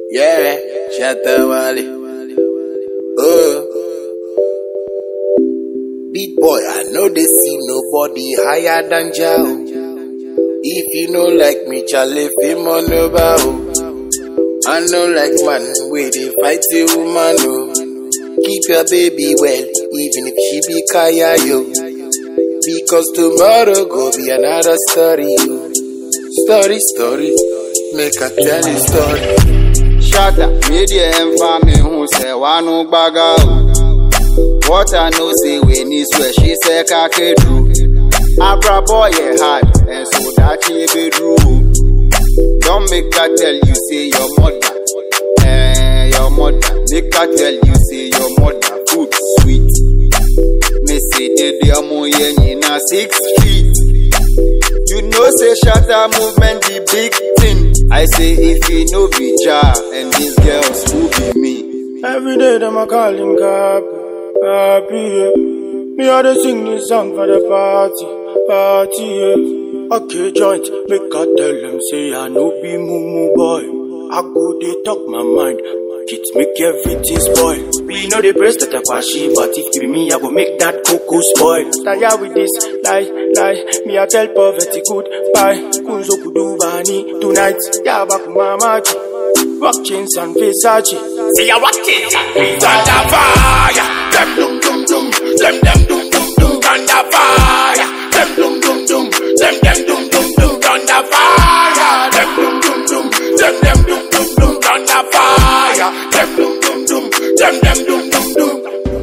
Yeah, Shatawale. Oh, big boy, I know they see nobody higher than Jao. If you know like me, Charlie, him on the bow. I know like man, where they fight the woman, oh. Keep your baby well, even if she be kaya, yo. Because tomorrow go be another story, yo. Story, make a tell you story. Shut up, media and family who say one no baga. What I know say when is where she say kake do. Abra boy hard, and so that she be true. Don't make her tell you say your mother, your mother. Make her tell you say your mother food sweet. Me say the amo yen na 6 feet. You know say shatter movement the big thing. I say if you know be Jah and these girls who be me. Every day them I call him Kapi, yeah. Me oughta sing this song for the party, yeah. Okay, joint, make I tell them say I no be mumu boy. I go they talk my mind, kids make everything spoil. We know the breast that I kwashi, but if it be me, I go make that cocoa spoil. Tired with this, lie, me I tell poverty goodbye. Kunzo kudu bani tonight, ya back mama. Rock chains and Versace. See ya rock chains and Versace. Thunder fire, them dum dum dum, them dum dum dum. Thunder fire, them dum dum dum, them dum dum dum. Thunder fire, them dum dum dum, them dum dum dum. Thunder fire, them dum dum dum, them dum dum dum.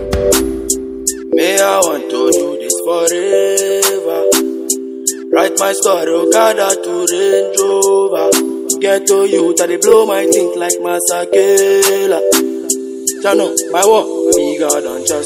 Me I want to do this forever. Write my story, Okada to Range Rover. Get to you, that they blow my think like Masakela. Jano, my work bigger than just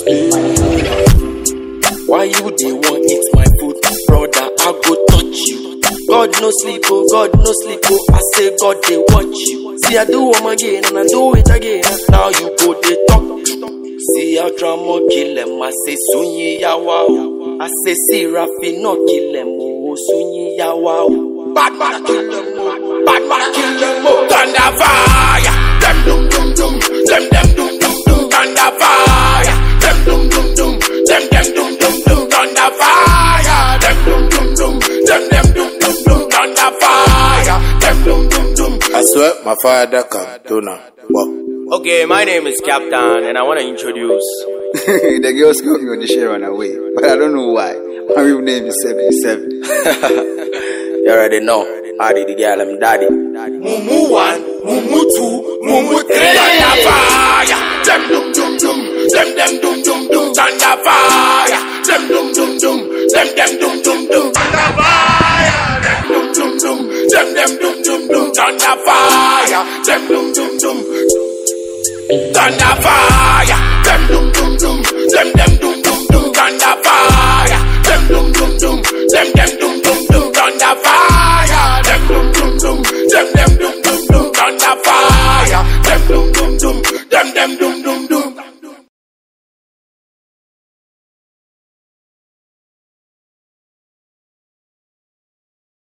Why you they want eat my food, brother? I go touch you. God no sleep, oh God no sleep, oh I say God they watch you. See I do them again and I do it again. Now you go they talk. See how drama kill them. I say Sunyi Yawa. I say see Rafi no kill them. Oh Sunyi Yawa. Bad man kill them, bad man kill them. Thunder fire, them dum dum dum, them dum dum dum. Thunder fire, them dum dum dum, them dum dum dum. Thunder fire, them dum dum dum, them dum dum dum. Thunder fire, them dum dum dum. I swear my father come to now. Wow. Okay, my name is Captain, and I want to introduce. The girls got me on the share run away, but I don't know why. My real name is 77. You already know. I did the girl, I'm daddy. Mumu 1, Mumu 2, Mumu 3. Thunder fire, them dum dum dum, them dum dum dum. Thunder fire, them dum dum dum, them dum dum dum. Thunder fire, them dum dum dum, them dum dum dum. Thunder fire, them dum dum dum. Thunder fire.